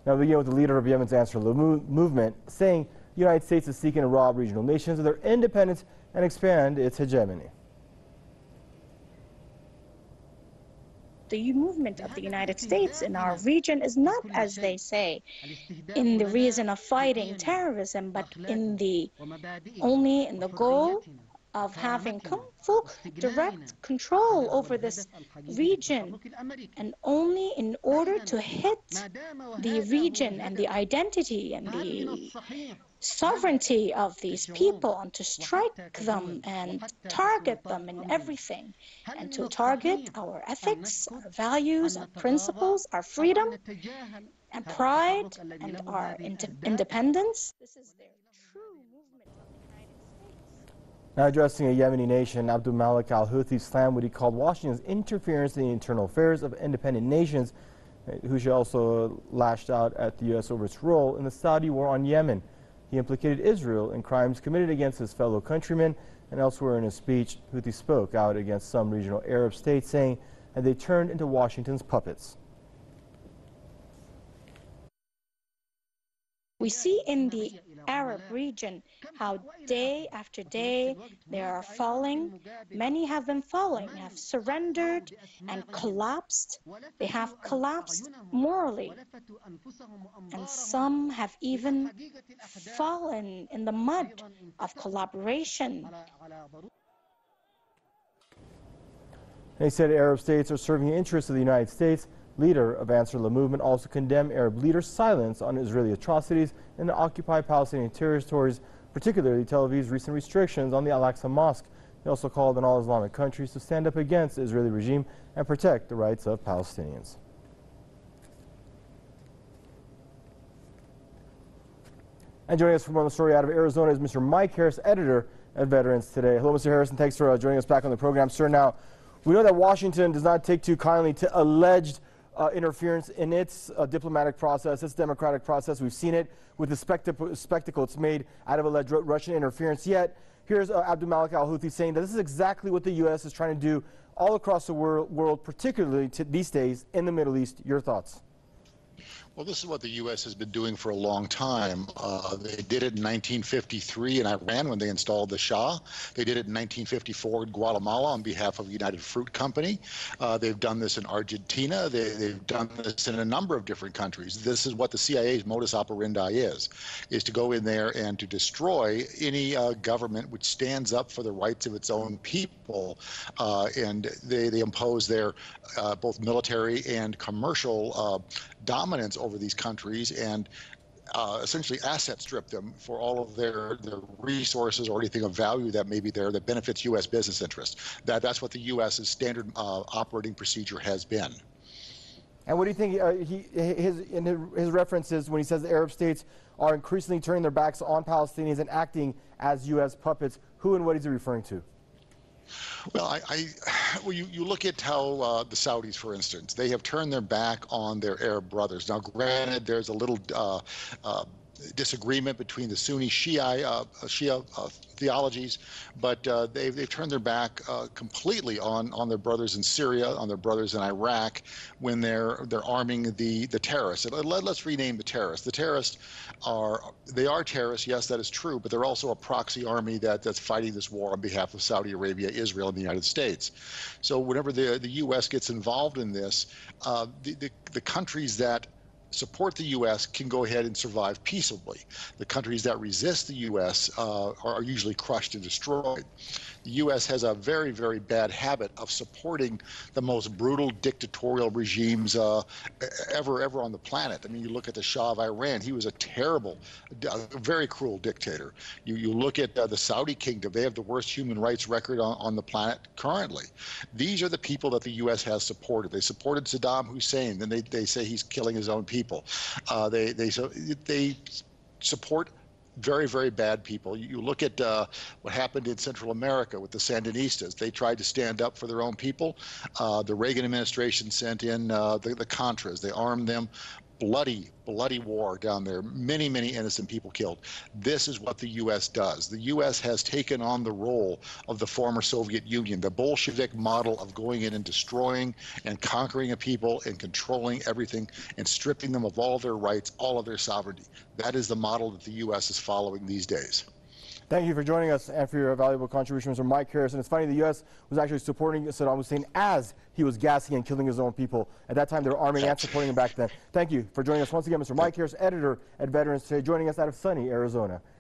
Now, we begin with the leader of Yemen's Ansarullah movement saying the United States is seeking to rob regional nations of their independence and expand its hegemony. The movement of the United States in our region is not, as they say, in the reason of fighting terrorism, but only in the goal of having full direct control over this region, and only in order to hit the region and the identity and the sovereignty of these people, and to strike them and target them in everything, and to target our ethics, our values, our principles, our freedom and pride and our independence. This is their true movement of the United States. Now addressing a Yemeni nation, Abdul Malik al-Houthi slammed what he called Washington's interference in the internal affairs of independent nations. Houthi also lashed out at the U.S. over its role in the Saudi war on Yemen. He implicated Israel in crimes committed against his fellow countrymen, and elsewhere in his speech, Houthi spoke out against some regional Arab states, saying that they turned into Washington's puppets. We see in the Arab region how day after day they are falling. Many have been falling, have surrendered and collapsed. They have collapsed morally. And some have even fallen in the mud of collaboration. He said Arab states are serving the interests of the United States. Leader of Ansarullah movement also condemned Arab leaders' silence on Israeli atrocities in the occupied Palestinian territories, particularly Tel Aviv's recent restrictions on the Al-Aqsa Mosque. He also called on all Islamic countries to stand up against the Israeli regime and protect the rights of Palestinians. And joining us for more on the story out of Arizona is Mr. Mike Harris, editor at Veterans Today. Hello, Mr. Harris, and thanks for joining us back on the program. Sir, now, we know that Washington does not take too kindly to alleged interference in its diplomatic process, its democratic process. We've seen it with the spectacle it's made out of alleged Russian interference. Yet, here's Abdul Malik al-Houthi saying that this is exactly what the U.S. is trying to do all across the world, particularly these days in the Middle East. Your thoughts? Well, this is what the U.S. has been doing for a long time. They did it in 1953 in Iran when they installed the Shah. They did it in 1954 in Guatemala on behalf of United Fruit Company. They've done this in Argentina. They've done this in a number of different countries. This is what the CIA's modus operandi is to go in there and to destroy any government which stands up for the rights of its own people. And they impose their both military and commercial dominance over these countries and essentially asset strip them for all of their resources or anything of value that may be there that benefits U.S. business interests. That's what the U.S.'s standard operating procedure has been. And what do you think his references when he says the Arab states are increasingly turning their backs on Palestinians and acting as U.S. puppets? Who and what is he referring to? Well, you look at how the Saudis, for instance, they have turned their back on their Arab brothers. Now, granted, there's a little disagreement between the Sunni Shia theologies, but they've turned their back completely on their brothers in Syria, on their brothers in Iraq, when they're arming the terrorists. Let's rename the terrorists. The terrorists are terrorists, yes, that is true, but they're also a proxy army that's fighting this war on behalf of Saudi Arabia, Israel, and the United States. So whenever the U.S. gets involved in this, the countries that support the U.S. can go ahead and survive peaceably. The countries that resist the U.S. are usually crushed and destroyed. The U.S. has a very, very bad habit of supporting the most brutal dictatorial regimes ever on the planet. I mean, you look at the Shah of Iran. He was a terrible, very cruel dictator. You look at the Saudi kingdom. They have the worst human rights record on the planet currently. These are the people that the U.S. has supported. They supported Saddam Hussein. Then they say he's killing his own people. They support very, very bad people. You look at what happened in Central America with the Sandinistas. They tried to stand up for their own people. The Reagan administration sent in the Contras. They armed them, bloody war down there, many innocent people killed. This is what the U.S. does. The U.S. has taken on the role of the former Soviet Union, the Bolshevik model of going in and destroying and conquering a people and controlling everything and stripping them of all their rights, all of their sovereignty. That is the model that the U.S. is following these days. Thank you for joining us and for your valuable contributions from Mike Harrison. It's funny, the U.S. was actually supporting Saddam Hussein as he was gassing and killing his own people. At that time, they were arming and supporting him back then. Thank you for joining us once again, Mr. Mike Harris, editor at Veterans Today, joining us out of sunny Arizona.